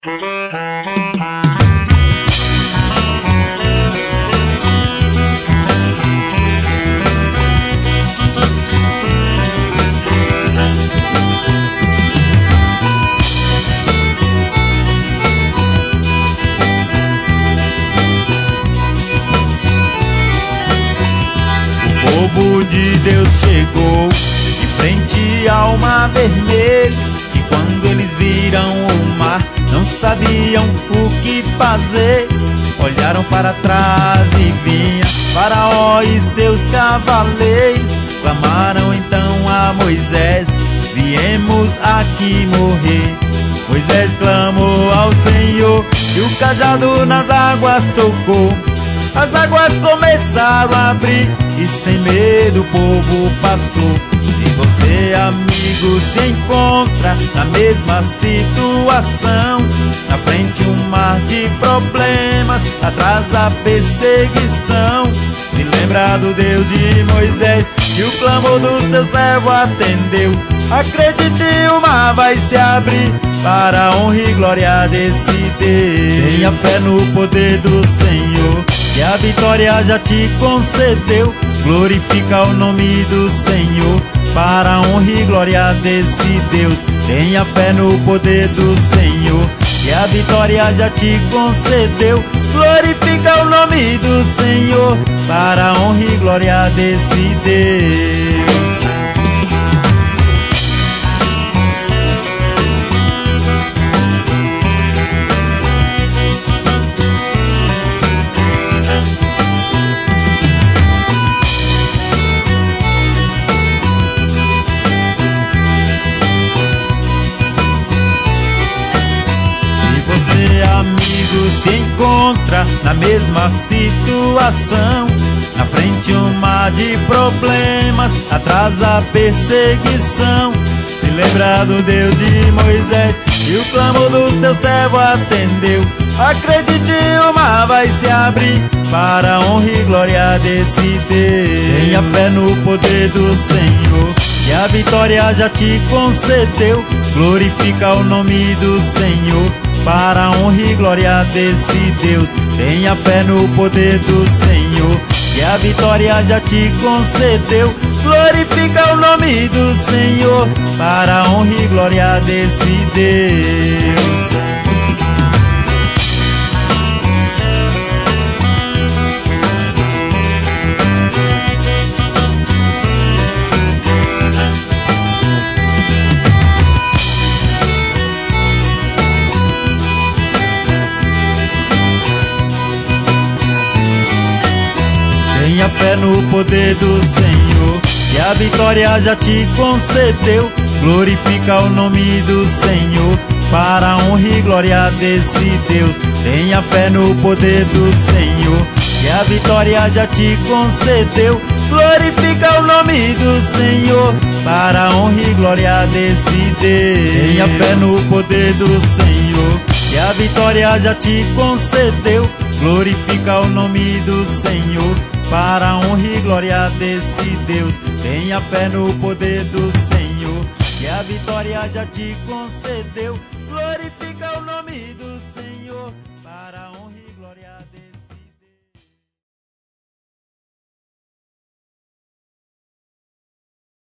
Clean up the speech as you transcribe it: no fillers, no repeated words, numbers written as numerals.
O povo de Deus chegou de frente ao Mar Vermelho, e quando eles viram o mar, não sabiam o que fazer. Olharam para trás e vinha Faraó e seus cavaleiros. Clamaram então a Moisés: viemos aqui morrer. Moisés clamou ao Senhor, e o cajado nas águas tocou. As águas começaram a abrir, e sem medo o povo passou. Se você, amigo, se encontra na mesma situação, na frente um mar de problemas, atrás a perseguição, se lembra do Deus de Moisés, e o clamor do seu servo atendeu. Acredite, o mar vai se abrir, para a honra e glória desse Deus. Tenha fé no poder do Senhor, que a vitória já te concedeu. Glorifica o nome do Senhor, para a honra e glória desse Deus. Tenha fé no poder do Senhor, que a vitória já te concedeu. Glorifica o nome do Senhor, para a honra e glória desse Deus. Amigo, se encontra na mesma situação, na frente um mar de problemas, atrás a perseguição, se lembra do Deus de Moisés, e o clamor do seu servo atendeu. Acredite, o mar vai se abrir, para a honra e glória desse Deus. Tenha fé no poder do Senhor, que a vitória já te concedeu. Glorifica o nome do Senhor, para a honra e glória desse Deus. Tenha fé no poder do Senhor, que a vitória já te concedeu. Glorifica o nome do Senhor, para a honra e glória desse Deus. Tenha fé no poder do Senhor, que a vitória já te concedeu. Glorifica o nome do Senhor, para a honra e glória desse Deus. Tenha fé no poder do Senhor, que a vitória já te concedeu. Glorifica o nome do Senhor, para a honra e glória desse Deus. Tenha fé no poder do Senhor, que a vitória já te concedeu. Glorifica o nome do Senhor, para a honra e glória desse Deus. Tenha fé no poder do Senhor, que a vitória já te concedeu. Glorifica o nome do Senhor, para a honra e glória desse Deus.